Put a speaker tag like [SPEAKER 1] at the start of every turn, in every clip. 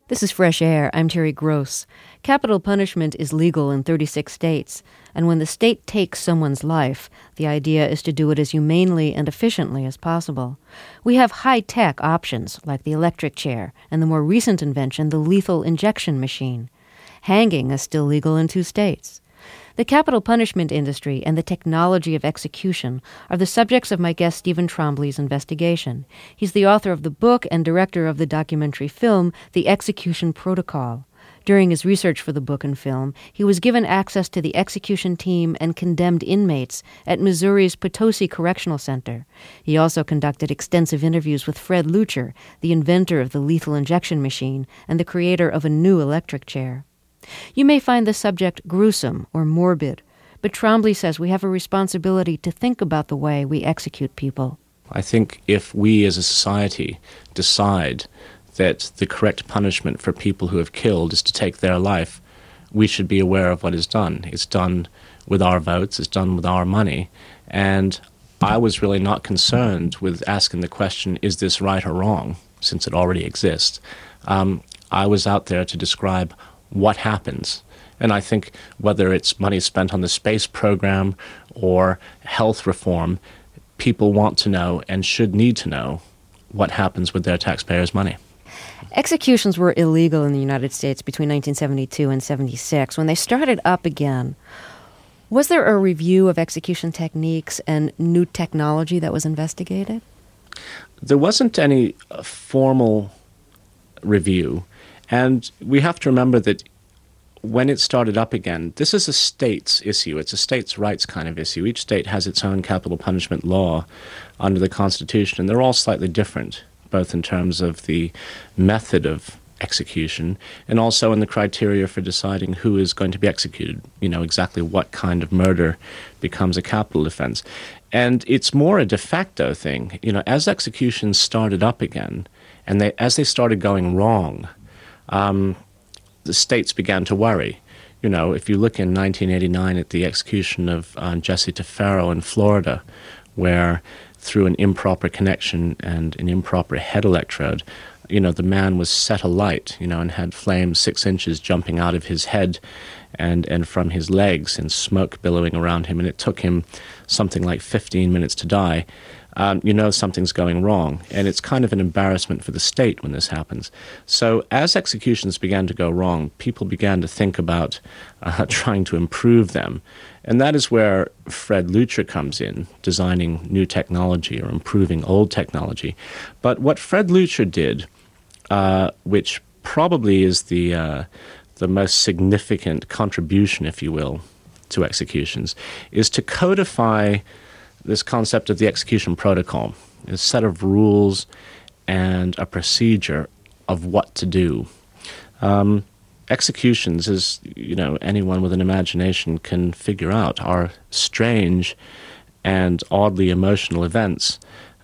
[SPEAKER 1] This is Fresh Air. I'm Terry Gross. Capital punishment is legal in 36 states, and when the state takes someone's life, the idea is to do it as humanely and efficiently as possible. We have high-tech options like the electric chair and the more recent invention, the lethal injection machine. Hanging is still legal in 2 states. The capital punishment industry and the technology of execution are the subjects of my guest Stephen Trombley's investigation. He's the author of the book and director of the documentary film, The Execution Protocol. During his research for the book and film, he was given access to the execution team and condemned inmates at Missouri's Potosi Correctional Center. He also conducted extensive interviews with Fred Leuchter, the inventor of the lethal injection machine and the creator of a new electric chair. You may find the subject gruesome or morbid, but Trombley says we have a responsibility to think about the way we execute people.
[SPEAKER 2] I think if we as a society decide that the correct punishment for people who have killed is to take their life, we should be aware of what is done. It's done with our votes, it's done with our money, and I was really not concerned with asking the question, is this right or wrong, since it already exists. I was out there to describe what happens. And I think whether it's money spent on the space program or health reform, people want to know and should need to know what happens with their taxpayers' money.
[SPEAKER 1] Executions were illegal in the United States between 1972 and 76. When they started up again, was there a review of execution techniques and new technology that was investigated?
[SPEAKER 2] There wasn't any formal review. And we have to remember that when it started up again, this is a state's issue. It's a state's rights kind of issue. Each state has its own capital punishment law under the Constitution, and they're all slightly different, both in terms of the method of execution and also in the criteria for deciding who is going to be executed, exactly what kind of murder becomes a capital offense. And it's more a de facto thing. As executions started up again, and as they started going wrong, the states began to worry. If you look in 1989 at the execution of Jesse Tefero in Florida, where through an improper connection and an improper head electrode, the man was set alight, and had flames 6 inches jumping out of his head and from his legs and smoke billowing around him, and it took him something like 15 minutes to die. Something's going wrong. And it's kind of an embarrassment for the state when this happens. So as executions began to go wrong, people began to think about trying to improve them. And that is where Fred Leuchter comes in, designing new technology or improving old technology. But what Fred Leuchter did, which probably is the most significant contribution, if you will, to executions, is to codify this concept of the execution protocol, a set of rules and a procedure of what to do. Executions, as anyone with an imagination can figure out, are strange and oddly emotional events,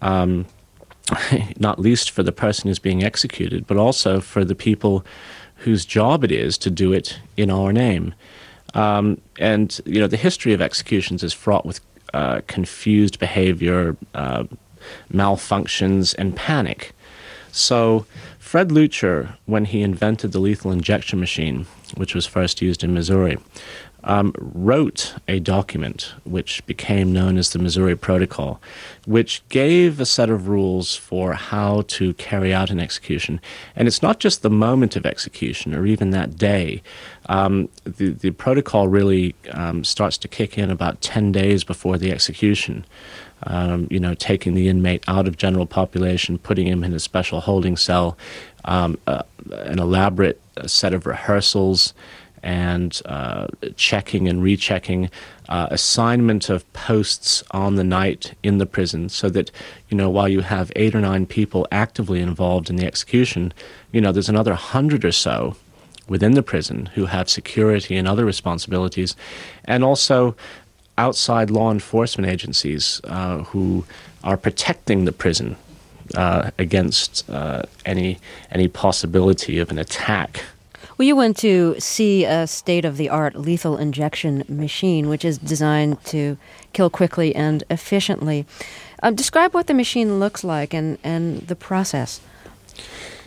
[SPEAKER 2] not least for the person who's being executed, but also for the people whose job it is to do it in our name. The history of executions is fraught with confused behavior, malfunctions, and panic. So Fred Leuchter, when he invented the lethal injection machine, which was first used in Missouri, wrote a document which became known as the Missouri Protocol, which gave a set of rules for how to carry out an execution. And it's not just the moment of execution or even that day. The protocol really starts to kick in about 10 days before the execution. Taking the inmate out of general population, putting him in a special holding cell, an elaborate set of rehearsals, and checking and rechecking, assignment of posts on the night in the prison so that, while you have 8 or 9 people actively involved in the execution, there's another 100 or so within the prison who have security and other responsibilities, and also outside law enforcement agencies who are protecting the prison against any possibility of an attack.
[SPEAKER 1] Well, you went to see a state-of-the-art lethal injection machine, which is designed to kill quickly and efficiently. Describe what the machine looks like and the process.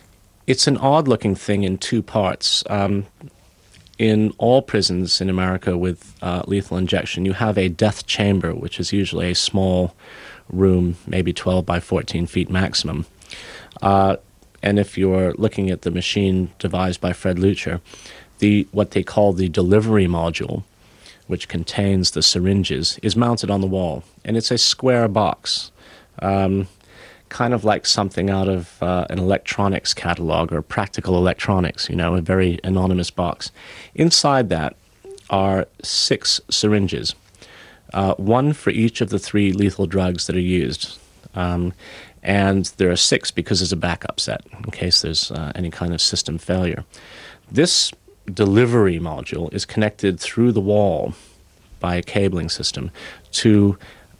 [SPEAKER 2] It's an odd-looking thing in two parts. In all prisons in America with lethal injection, you have a death chamber, which is usually a small room, maybe 12 by 14 feet maximum. And if you're looking at the machine devised by Fred Lucher, what they call the delivery module, which contains the syringes, is mounted on the wall. And it's a square box, kind of like something out of an electronics catalog or practical electronics, a very anonymous box. Inside that are 6 syringes, one for each of the 3 lethal drugs that are used. And there are 6 because there's a backup set in case there's any kind of system failure. This delivery module is connected through the wall by a cabling system to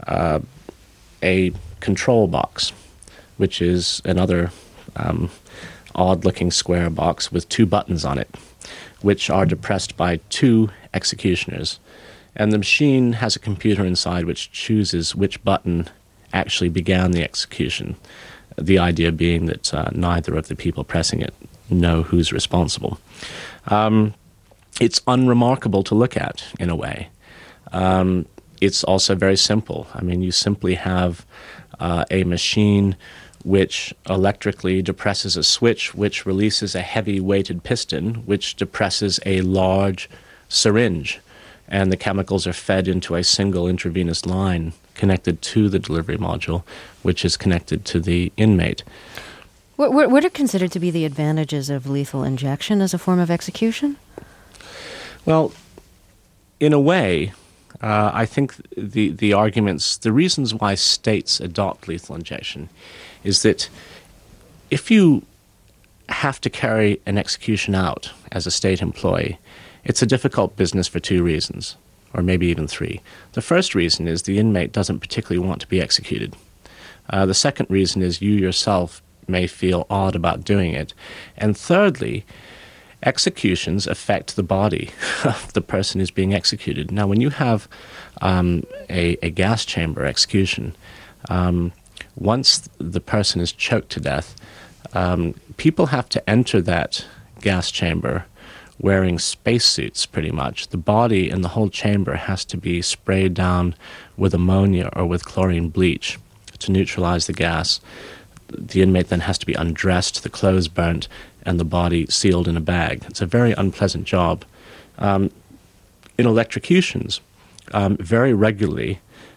[SPEAKER 2] a control box, which is another odd-looking square box with 2 buttons on it, which are depressed by 2 executioners. And the machine has a computer inside which chooses which button actually began the execution, the idea being that neither of the people pressing it know who's responsible. It's unremarkable to look at, in a way. It's also very simple. I mean, you simply have a machine which electrically depresses a switch, which releases a heavy-weighted piston, which depresses a large syringe, and the chemicals are fed into a single intravenous line connected to the delivery module, which is connected to the inmate.
[SPEAKER 1] What are considered to be the advantages of lethal injection as a form of execution?
[SPEAKER 2] Well, in a way, I think the arguments, the reasons why states adopt lethal injection is that if you have to carry an execution out as a state employee, it's a difficult business for 2 reasons, or maybe even 3. The first reason is the inmate doesn't particularly want to be executed. The second reason is you yourself may feel odd about doing it. And thirdly, executions affect the body of the person who's being executed. Now, when you have a gas chamber execution, once the person is choked to death, people have to enter that gas chamber wearing spacesuits, pretty much. The body and the whole chamber has to be sprayed down with ammonia or with chlorine bleach to neutralize the gas. The inmate then has to be undressed, the clothes burnt, and the body sealed in a bag. It's a very unpleasant job. In electrocutions, very regularly,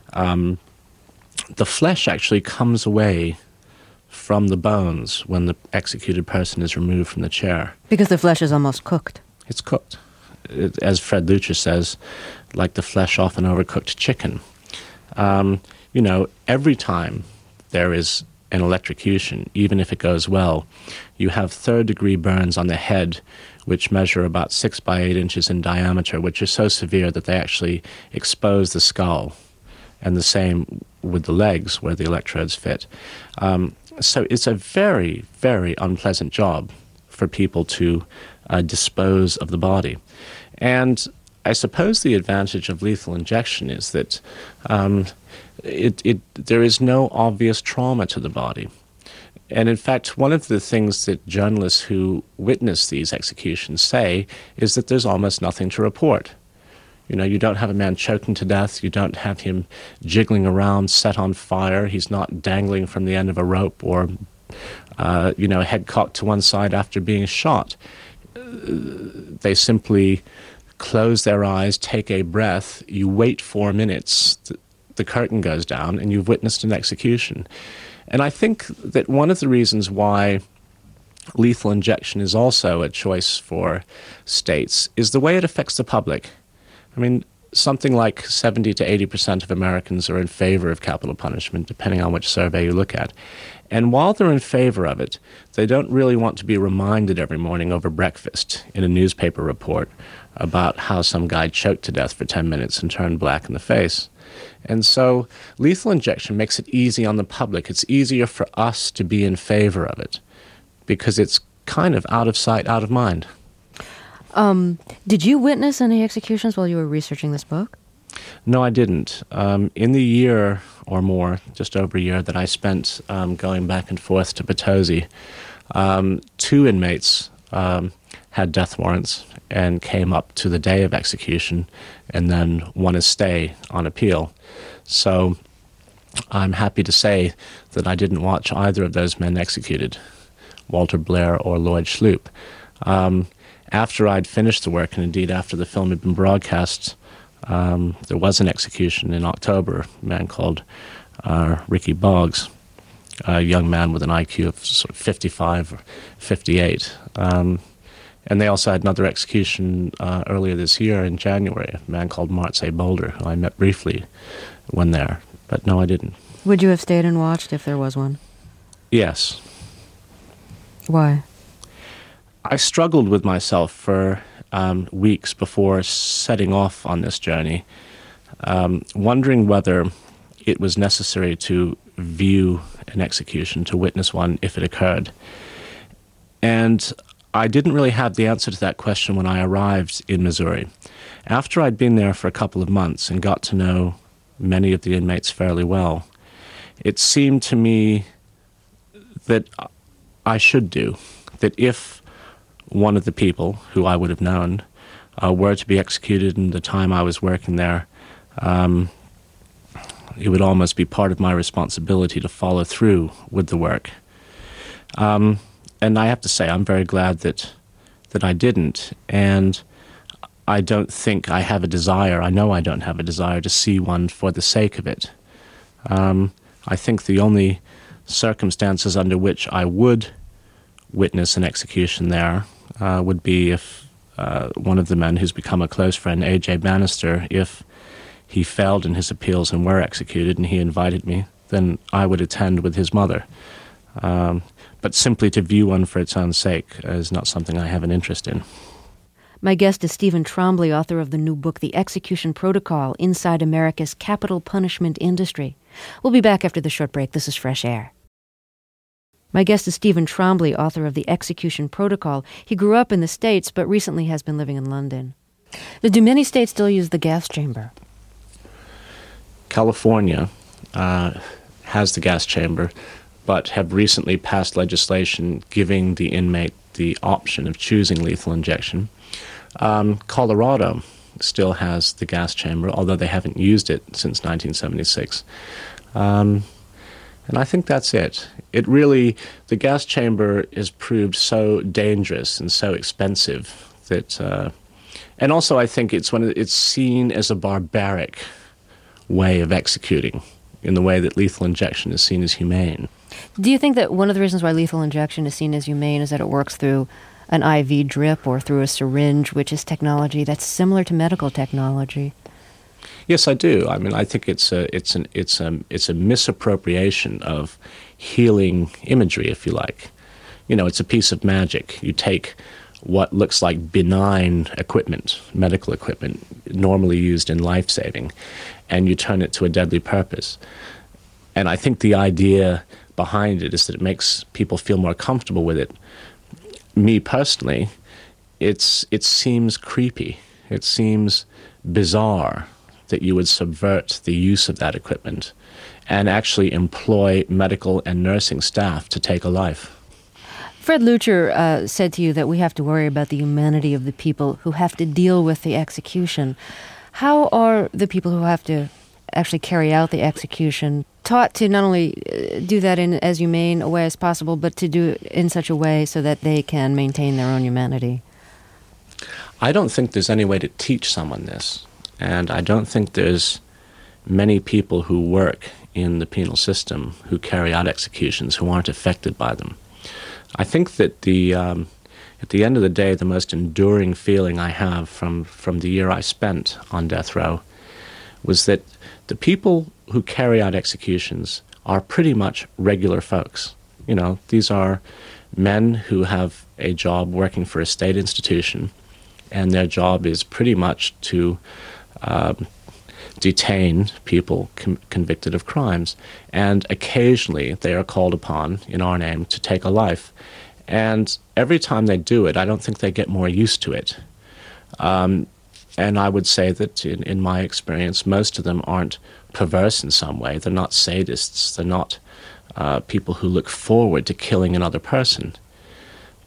[SPEAKER 2] the flesh actually comes away from the bones when the executed person is removed from the chair.
[SPEAKER 1] Because the flesh is almost cooked.
[SPEAKER 2] It's cooked. As Fred Lucher says, like the flesh off an overcooked chicken. Every time there is an electrocution, even if it goes well, you have third-degree burns on the head, which measure about 6 by 8 inches in diameter, which are so severe that they actually expose the skull, and the same with the legs where the electrodes fit. So it's a very, very unpleasant job for people to dispose of the body. And I suppose the advantage of lethal injection is that there is no obvious trauma to the body. And in fact, one of the things that journalists who witness these executions say is that there's almost nothing to report. You don't have a man choking to death. You don't have him jiggling around, set on fire. He's not dangling from the end of a rope or, head cocked to one side after being shot. They simply close their eyes, take a breath, you wait 4 minutes, the curtain goes down, and you've witnessed an execution. And I think that one of the reasons why lethal injection is also a choice for states is the way it affects the public. I mean, something like 70 to 80% of Americans are in favor of capital punishment, depending on which survey you look at. And while they're in favor of it, they don't really want to be reminded every morning over breakfast in a newspaper report about how some guy choked to death for 10 minutes and turned black in the face. And so lethal injection makes it easy on the public. It's easier for us to be in favor of it because it's kind of out of sight, out of mind.
[SPEAKER 1] Did you witness any executions while you were researching this book?
[SPEAKER 2] No, I didn't. In the year or more, just over a year, that I spent going back and forth to Potosi, Two inmates had death warrants and came up to the day of execution and then won a stay on appeal. So I'm happy to say that I didn't watch either of those men executed, Walter Blair or Lloyd Schloop. After I'd finished the work, and indeed after the film had been broadcast, there was an execution in October, a man called Ricky Boggs, a young man with an IQ of sort of 55 or 58. And they also had another execution earlier this year in January, a man called Martse Boulder, who I met briefly when there. But no, I didn't.
[SPEAKER 1] Would you have stayed and watched if there was one?
[SPEAKER 2] Yes.
[SPEAKER 1] Why?
[SPEAKER 2] I struggled with myself for weeks before setting off on this journey, wondering whether it was necessary to view an execution, to witness one if it occurred. And I didn't really have the answer to that question when I arrived in Missouri. After I'd been there for a couple of months and got to know many of the inmates fairly well, it seemed to me that I should do, that if one of the people who I would have known were to be executed in the time I was working there, it would almost be part of my responsibility to follow through with the work. And I have to say, I'm very glad that I didn't. And I don't think I have a desire, I know I don't have a desire to see one for the sake of it. I think the only circumstances under which I would witness an execution there would be if one of the men who's become a close friend, A.J. Bannister, if he failed in his appeals and were executed and he invited me, then I would attend with his mother. But simply to view one for its own sake is not something I have an interest in.
[SPEAKER 1] My guest is Stephen Trombley, author of the new book, The Execution Protocol, Inside America's Capital Punishment Industry. We'll be back after the short break. This is Fresh Air. My guest is Stephen Trombley, author of The Execution Protocol. He grew up in the States, but recently has been living in London. Do many states still use the gas chamber?
[SPEAKER 2] California has the gas chamber, but have recently passed legislation giving the inmate the option of choosing lethal injection. Colorado still has the gas chamber, although they haven't used it since 1976. And I think that's it. It really, the gas chamber is proved so dangerous and so expensive that, and also I think it's seen as a barbaric way of executing in the way that lethal injection is seen as humane.
[SPEAKER 1] Do you think that one of the reasons why lethal injection is seen as humane is that it works through an IV drip or through a syringe, which is technology that's similar to medical technology?
[SPEAKER 2] Yes, I do. I mean, I think it's a misappropriation of healing imagery, if you like. You know, it's a piece of magic. You take what looks like benign equipment, medical equipment, normally used in life-saving, and you turn it to a deadly purpose. And I think the idea behind it is that it makes people feel more comfortable with it. Me personally, it seems creepy. It seems bizarre that you would subvert the use of that equipment and actually employ medical and nursing staff to take a life.
[SPEAKER 1] Fred Leuchter said to you that we have to worry about the humanity of the people who have to deal with the execution. How are the people who have to actually carry out the execution taught to not only do that in as humane a way as possible, but to do it in such a way so that they can maintain their own humanity?
[SPEAKER 2] I don't think there's any way to teach someone this, and I don't think there's many people who work in the penal system who carry out executions who aren't affected by them. I think that at the end of the day, the most enduring feeling I have from the year I spent on death row was that the people who carry out executions are pretty much regular folks. You know, these are men who have a job working for a state institution, and their job is pretty much to detain people convicted of crimes. And occasionally they are called upon, in our name, to take a life. And every time they do it, I don't think they get more used to it. And I would say that in my experience, most of them aren't perverse in some way. They're not sadists. They're not people who look forward to killing another person.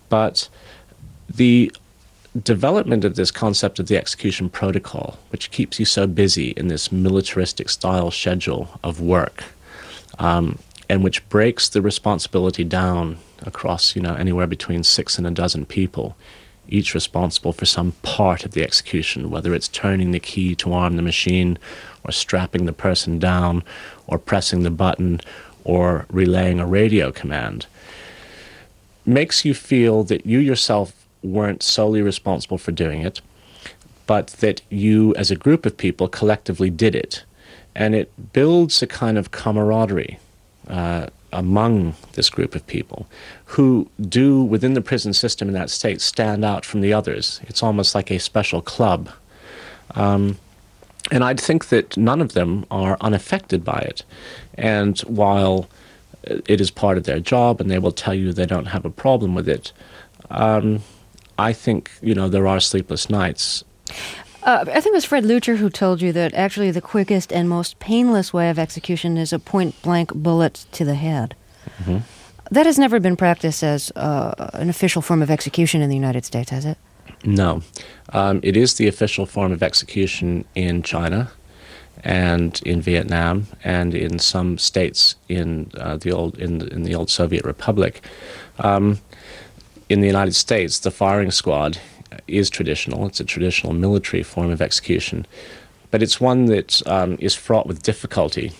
[SPEAKER 2] But the development of this concept of the execution protocol, which keeps you so busy in this militaristic style schedule of work, and which breaks the responsibility down across, anywhere between 6 and a dozen people, each responsible for some part of the execution, whether it's turning the key to arm the machine, or strapping the person down, or pressing the button, or relaying a radio command, makes you feel that you yourself weren't solely responsible for doing it, but that you as a group of people collectively did it. And it builds a kind of camaraderie among this group of people who do, within the prison system in that state, stand out from the others. It's almost like a special club. And I'd think that none of them are unaffected by it. And while it is part of their job and they will tell you they don't have a problem with it, I think, there are sleepless nights.
[SPEAKER 1] I think it was Fred Lutcher who told you that actually the quickest and most painless way of execution is a point-blank bullet to the head. Mm-hmm. That has never been practiced as an official form of execution in the United States, has it?
[SPEAKER 2] No. It is the official form of execution in China and in Vietnam and in some states in the old Soviet Republic. In the United States, the firing squad is traditional. It's a traditional military form of execution, but it's one that is fraught with difficulty.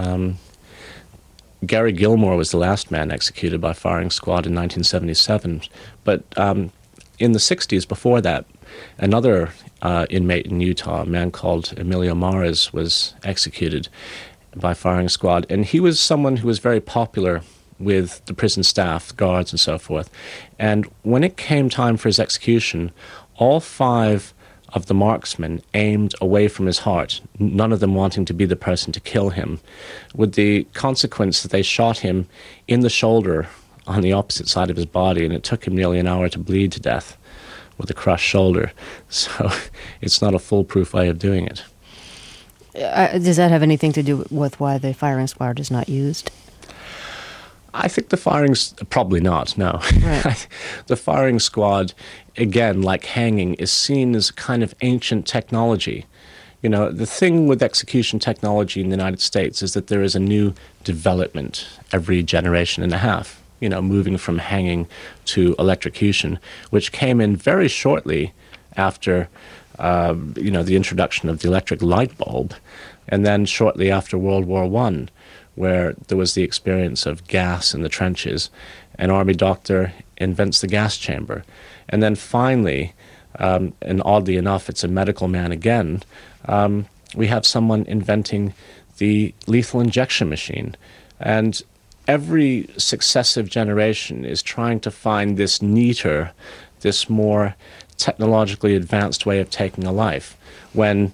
[SPEAKER 2] Gary Gilmore was the last man executed by firing squad in 1977, but in the 60s before that, another inmate in Utah, a man called Emilio Mares, was executed by firing squad, and he was someone who was very popular with the prison staff, guards, and so forth. And when it came time for his execution, all 5 of the marksmen aimed away from his heart, none of them wanting to be the person to kill him, with the consequence that they shot him in the shoulder on the opposite side of his body, and it took him nearly an hour to bleed to death with a crushed shoulder. So it's not a foolproof way of doing it.
[SPEAKER 1] Does that have anything to do with why the firing squad is not used?
[SPEAKER 2] I think the firing's probably not, no. Right. The firing squad, again, like hanging, is seen as a kind of ancient technology. The thing with execution technology in the United States is that there is a new development every generation and a half, moving from hanging to electrocution, which came in very shortly after, the introduction of the electric light bulb, and then shortly after World War I, where there was the experience of gas in the trenches. An army doctor invents the gas chamber. And then finally, and oddly enough, it's a medical man again, we have someone inventing the lethal injection machine. And every successive generation is trying to find this neater, this more technologically advanced way of taking a life, when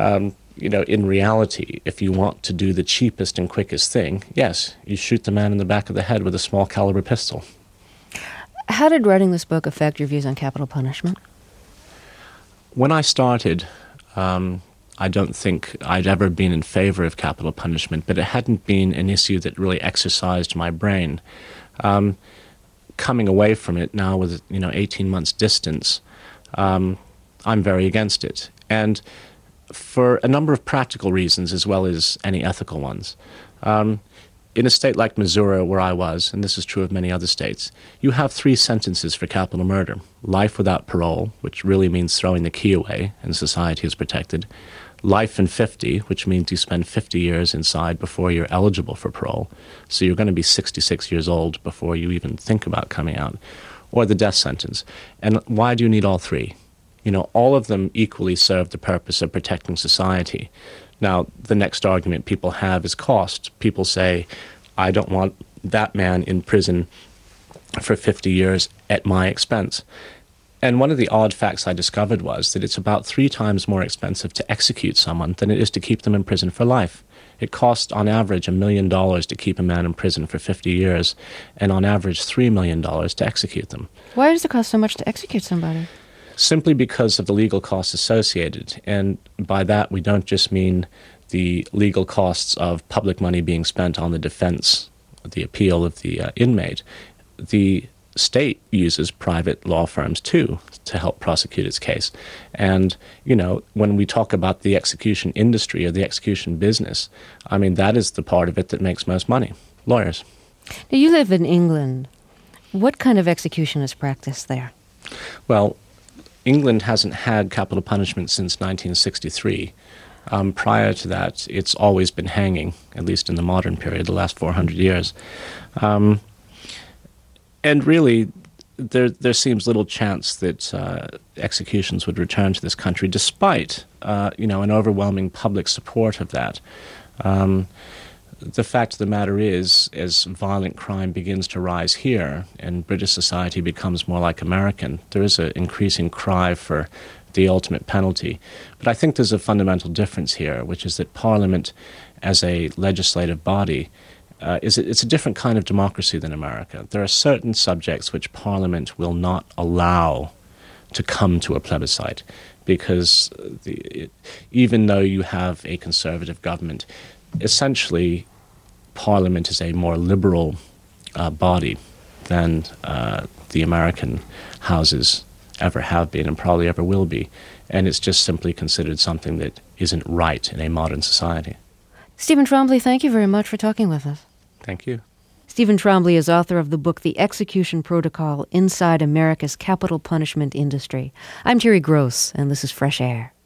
[SPEAKER 2] in reality, if you want to do the cheapest and quickest thing, yes, you shoot the man in the back of the head with a small caliber pistol.
[SPEAKER 1] How did writing this book affect your views on capital punishment?
[SPEAKER 2] When I started, I don't think I'd ever been in favor of capital punishment, but it hadn't been an issue that really exercised my brain. Coming away from it now with 18 months distance, I'm very against it. And for a number of practical reasons as well as any ethical ones. In a state like Missouri, where I was, and this is true of many other states, you have 3 sentences for capital murder. Life without parole, which really means throwing the key away and society is protected. Life in 50, which means you spend 50 years inside before you're eligible for parole. So you're going to be 66 years old before you even think about coming out. Or the death sentence. And why do you need all 3? All of them equally serve the purpose of protecting society. Now, the next argument people have is cost. People say, I don't want that man in prison for 50 years at my expense. And one of the odd facts I discovered was that it's about 3 times more expensive to execute someone than it is to keep them in prison for life. It costs, on average, $1 million to keep a man in prison for 50 years, and on average, $3 million to execute them.
[SPEAKER 1] Why does it cost so much to execute somebody?
[SPEAKER 2] Simply because of the legal costs associated. And by that, we don't just mean the legal costs of public money being spent on the defense, the appeal of the inmate. The state uses private law firms too to help prosecute its case. And, when we talk about the execution industry or the execution business, I mean, that is the part of it that makes most money, lawyers.
[SPEAKER 1] Now, you live in England. What kind of execution is practiced there?
[SPEAKER 2] Well, England hasn't had capital punishment since 1963. Prior to that, it's always been hanging, at least in the modern period, the last 400 years. And really, there seems little chance that executions would return to this country, despite an overwhelming public support of that. The fact of the matter is, as violent crime begins to rise here and British society becomes more like American, there is an increasing cry for the ultimate penalty. But I think there's a fundamental difference here, which is that Parliament, as a legislative body, it's a different kind of democracy than America. There are certain subjects which Parliament will not allow to come to a plebiscite, because even though you have a conservative government, essentially Parliament is a more liberal body than the American houses ever have been and probably ever will be. And it's just simply considered something that isn't right in a modern society.
[SPEAKER 1] Stephen Trombley, thank you very much for talking with us.
[SPEAKER 2] Thank you.
[SPEAKER 1] Stephen Trombley is author of the book The Execution Protocol: Inside America's Capital Punishment Industry. I'm Terry Gross, and this is Fresh Air.